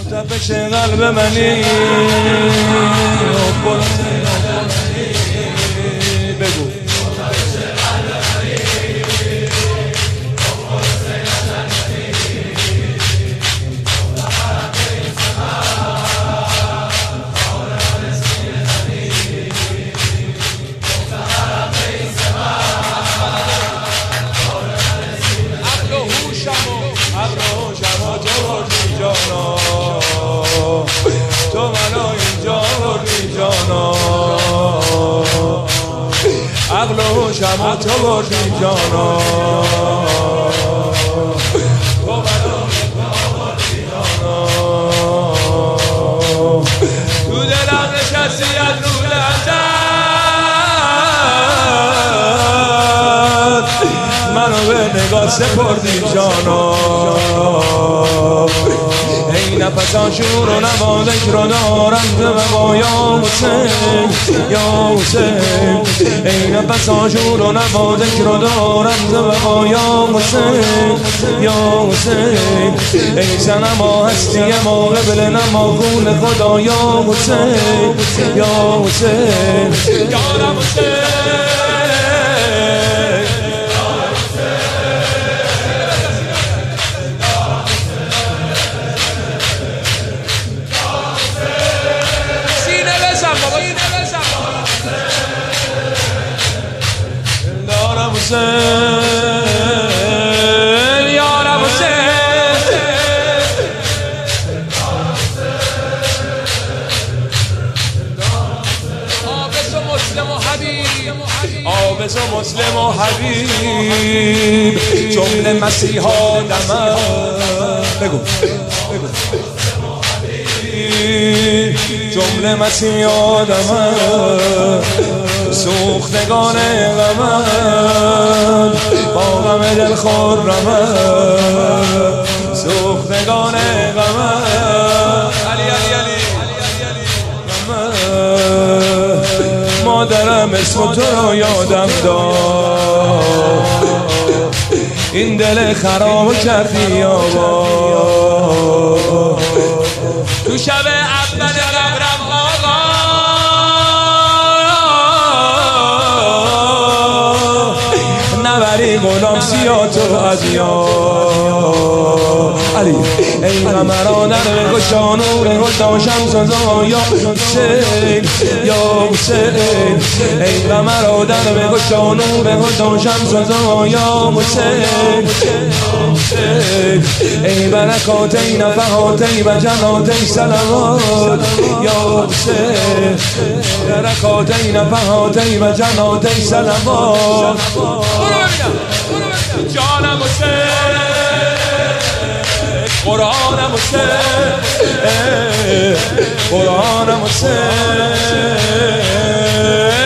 تپش قلب منی بگو تو منو اینجا بردی جانا عقل و هوشم تو بردی جانا تو منو اینجا بردی جانا تو دلم نشستی از رو لحظت منو به نگاه سپردی جانا ای نفسان شور و نوا ذکر دارم به بقا یا حسین یا حسین ای نفسان شور و نوا ذکر دارم به بقا یا حسین یا حسین ای صنما هستی ما قبل نما خون خدا یا حسین یا حسین یا حسین حسین یارم حسین آبس و مسلم و حبیب آبس و مسلم و حبیب جمله مسیحا دمم بگو جمله مسیحا دمم سوختگان غمم با غم دل خرمم سوختگان غمم علی علی علی مادرم اسم تو رو یادم داد این دل خراب کردی آبا تو شب اول قبرم آقا نبری غلام سیاتو از یاد علی ای قمرا در بگشا نور خدا شمس و ضیا یا حسین یا حسین ای قمرا در بگشا نور خدا شمس و ضیا یا حسین ای برکاتی نفحاتی و جناتی صلوات یا حسین برکاتی نفحاتی و جناتی صلوات جانم حسین قرآنم حسین قرآنم حسین